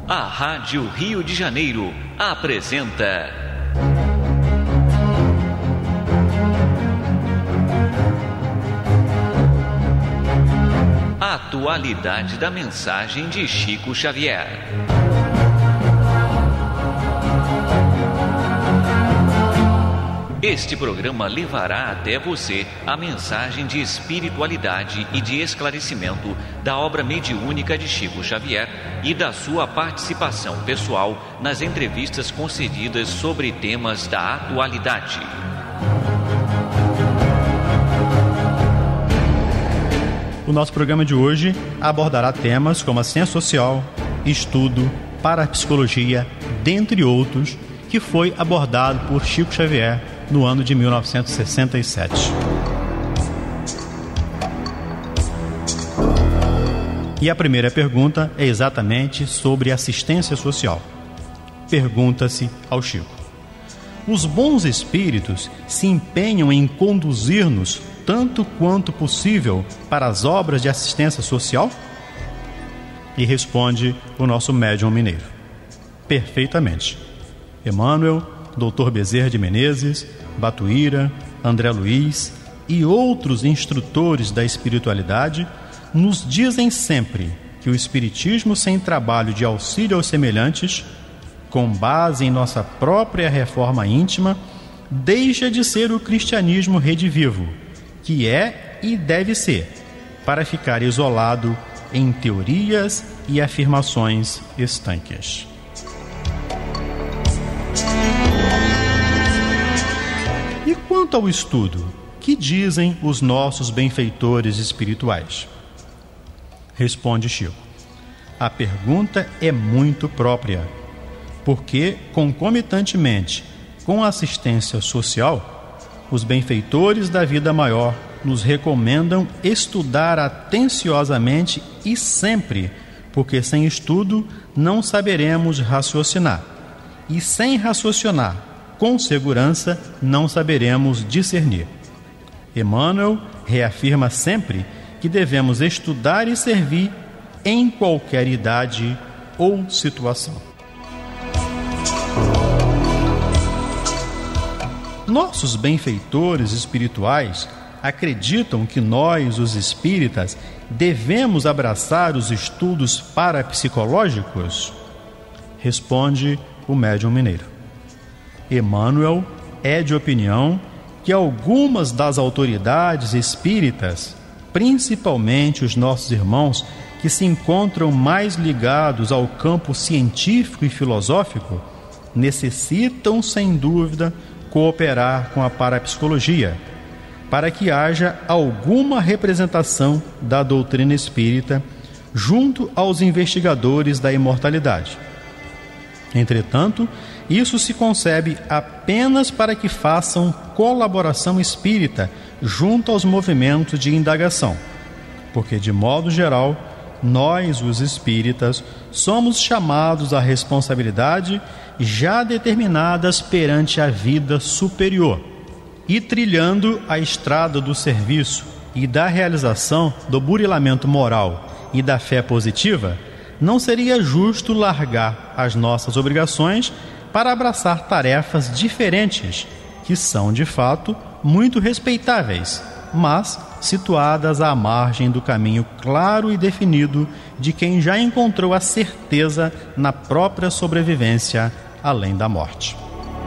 A Rádio Rio de Janeiro apresenta a atualidade da mensagem de Chico Xavier. Este programa levará até você a mensagem de espiritualidade e de esclarecimento da obra mediúnica de Chico Xavier e da sua participação pessoal nas entrevistas concedidas sobre temas da atualidade. O nosso programa de hoje abordará temas como a ciência social, estudo, parapsicologia, dentre outros, que foi abordado por Chico Xavier no ano de 1967. E a primeira pergunta é exatamente sobre assistência social. Pergunta-se ao Chico: os bons espíritos se empenham em conduzir-nos tanto quanto possível para as obras de assistência social? E responde o nosso médium mineiro: perfeitamente. Emmanuel, Dr. Bezerra de Menezes, Batuíra, André Luiz e outros instrutores da espiritualidade nos dizem sempre que o espiritismo sem trabalho de auxílio aos semelhantes, com base em nossa própria reforma íntima, deixa de ser o cristianismo redivivo, que é e deve ser, para ficar isolado em teorias e afirmações estanques. E quanto ao estudo, que dizem os nossos benfeitores espirituais? Responde Chico: a pergunta é muito própria, porque, concomitantemente com a assistência social, os benfeitores da vida maior nos recomendam estudar atenciosamente e sempre, porque sem estudo não saberemos raciocinar, e sem raciocinar, com segurança, não saberemos discernir. Emmanuel reafirma sempre que devemos estudar e servir em qualquer idade ou situação. Nossos benfeitores espirituais acreditam que nós, os espíritas, devemos abraçar os estudos parapsicológicos? Responde o médium mineiro: Emmanuel é de opinião que algumas das autoridades espíritas, principalmente os nossos irmãos que se encontram mais ligados ao campo científico e filosófico, necessitam, sem dúvida, cooperar com a parapsicologia, para que haja alguma representação da doutrina espírita junto aos investigadores da imortalidade. Entretanto, isso se concebe apenas para que façam colaboração espírita junto aos movimentos de indagação, porque, de modo geral, nós, os espíritas, somos chamados à responsabilidade já determinadas perante a vida superior, e trilhando a estrada do serviço e da realização do burilamento moral e da fé positiva, não seria justo largar as nossas obrigações para abraçar tarefas diferentes, que são, de fato, muito respeitáveis, mas situadas à margem do caminho claro e definido de quem já encontrou a certeza na própria sobrevivência além da morte.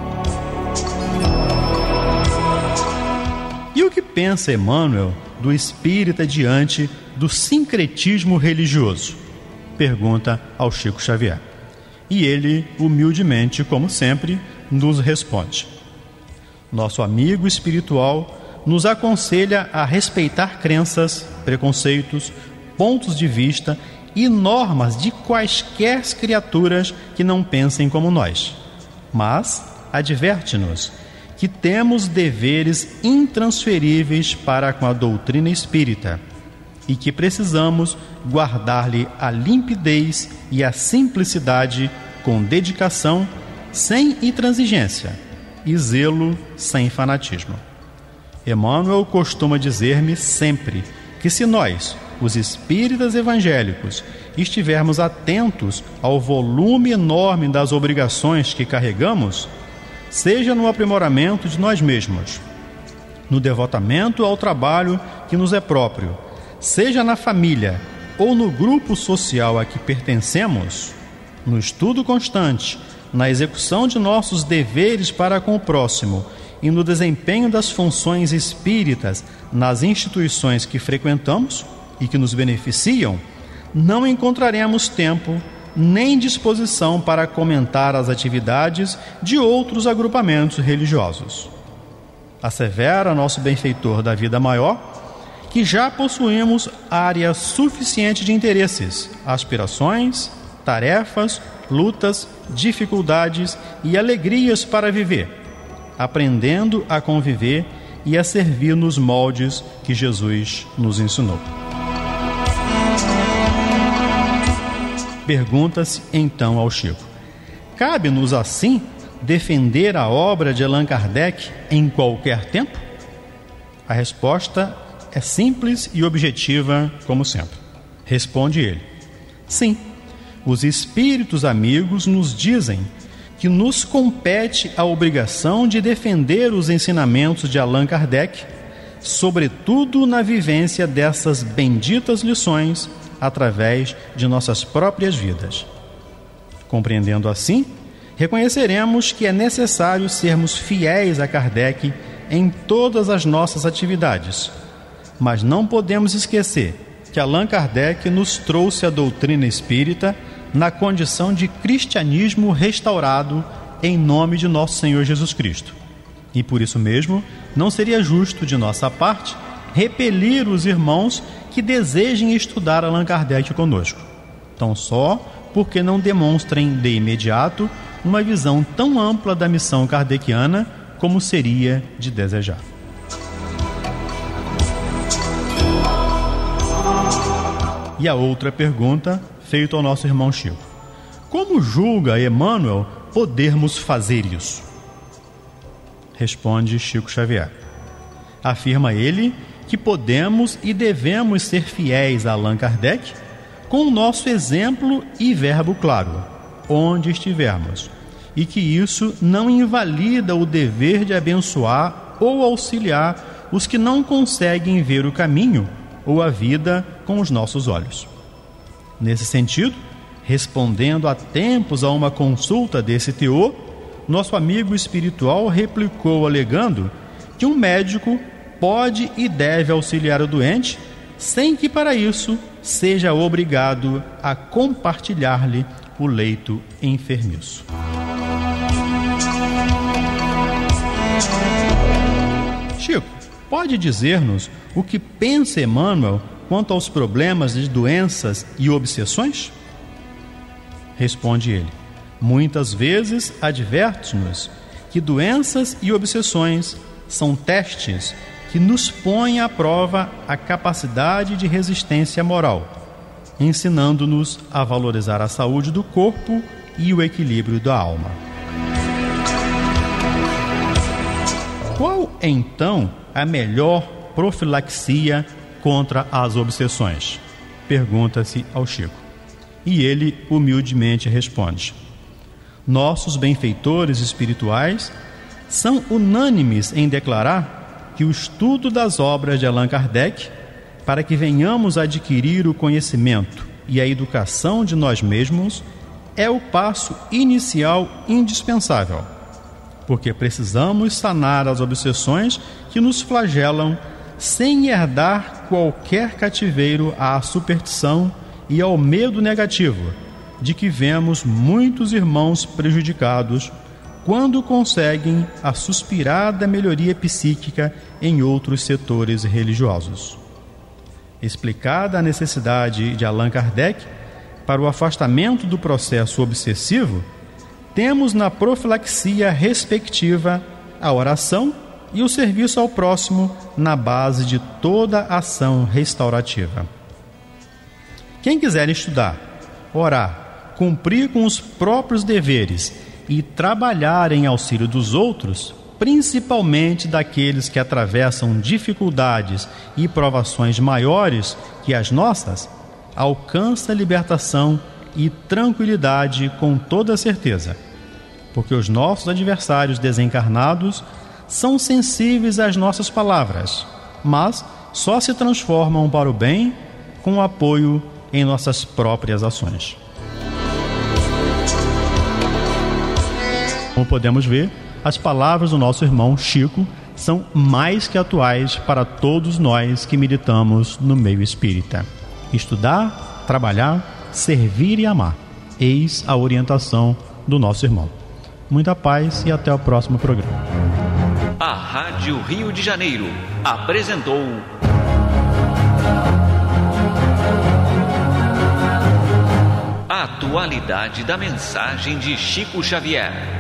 E o que pensa Emmanuel do espírita diante do sincretismo religioso? Pergunta ao Chico Xavier. E ele, humildemente, como sempre, nos responde: nosso amigo espiritual nos aconselha a respeitar crenças, preconceitos, pontos de vista e normas de quaisquer criaturas que não pensem como nós, mas adverte-nos que temos deveres intransferíveis para com a doutrina espírita e que precisamos guardar-lhe a limpidez e a simplicidade com dedicação, sem intransigência, e zelo sem fanatismo. Emmanuel costuma dizer-me sempre que se nós, os espíritas evangélicos, estivermos atentos ao volume enorme das obrigações que carregamos, seja no aprimoramento de nós mesmos, no devotamento ao trabalho que nos é próprio, seja na família ou no grupo social a que pertencemos, no estudo constante, na execução de nossos deveres para com o próximo e no desempenho das funções espíritas nas instituições que frequentamos e que nos beneficiam, não encontraremos tempo nem disposição para comentar as atividades de outros agrupamentos religiosos. Assevera nosso benfeitor da vida maior que já possuímos área suficiente de interesses, aspirações, tarefas, lutas, dificuldades e alegrias para viver, aprendendo a conviver e a servir nos moldes que Jesus nos ensinou. Pergunta-se então ao Chico: cabe-nos assim defender a obra de Allan Kardec em qualquer tempo? A resposta é simples e objetiva, como sempre. Responde ele: sim. Os espíritos amigos nos dizem que nos compete a obrigação de defender os ensinamentos de Allan Kardec, sobretudo na vivência dessas benditas lições através de nossas próprias vidas. Compreendendo assim, reconheceremos que é necessário sermos fiéis a Kardec em todas as nossas atividades, mas não podemos esquecer que Allan Kardec nos trouxe a doutrina espírita na condição de cristianismo restaurado em nome de nosso Senhor Jesus Cristo. E por isso mesmo, não seria justo de nossa parte repelir os irmãos que desejem estudar Allan Kardec conosco, tão só porque não demonstrem de imediato uma visão tão ampla da missão kardeciana como seria de desejar. E a outra pergunta, feita ao nosso irmão Chico: como julga Emmanuel podermos fazer isso? Responde Chico Xavier. Afirma ele que podemos e devemos ser fiéis a Allan Kardec com o nosso exemplo e verbo claro, onde estivermos, e que isso não invalida o dever de abençoar ou auxiliar os que não conseguem ver o caminho ou a vida com os nossos olhos. Nesse sentido, respondendo há tempos a uma consulta desse teor, nosso amigo espiritual replicou alegando que um médico pode e deve auxiliar o doente sem que para isso seja obrigado a compartilhar-lhe o leito enfermiço. Chico, pode dizer-nos o que pensa Emmanuel quanto aos problemas de doenças e obsessões? Responde ele: muitas vezes adverte-nos que doenças e obsessões são testes que nos põem à prova a capacidade de resistência moral, ensinando-nos a valorizar a saúde do corpo e o equilíbrio da alma. Qual, então, a melhor profilaxia contra as obsessões? Pergunta-se ao Chico. E ele humildemente responde: nossos benfeitores espirituais são unânimes em declarar que o estudo das obras de Allan Kardec, para que venhamos a adquirir o conhecimento e a educação de nós mesmos, é o passo inicial indispensável, porque precisamos sanar as obsessões que nos flagelam sem herdar qualquer cativeiro à superstição e ao medo negativo, de que vemos muitos irmãos prejudicados quando conseguem a suspirada melhoria psíquica em outros setores religiosos. Explicada a necessidade de Allan Kardec para o afastamento do processo obsessivo, temos na profilaxia respectiva a oração e o serviço ao próximo na base de toda ação restaurativa. Quem quiser estudar, orar, cumprir com os próprios deveres e trabalhar em auxílio dos outros, principalmente daqueles que atravessam dificuldades e provações maiores que as nossas, alcança libertação e tranquilidade com toda certeza, porque os nossos adversários desencarnados são sensíveis às nossas palavras, mas só se transformam para o bem com o apoio em nossas próprias ações. Como podemos ver, as palavras do nosso irmão Chico são mais que atuais para todos nós que militamos no meio espírita. Estudar, trabalhar, servir e amar. Eis a orientação do nosso irmão. Muita paz e até o próximo programa. A Rádio Rio de Janeiro apresentou a atualidade da mensagem de Chico Xavier.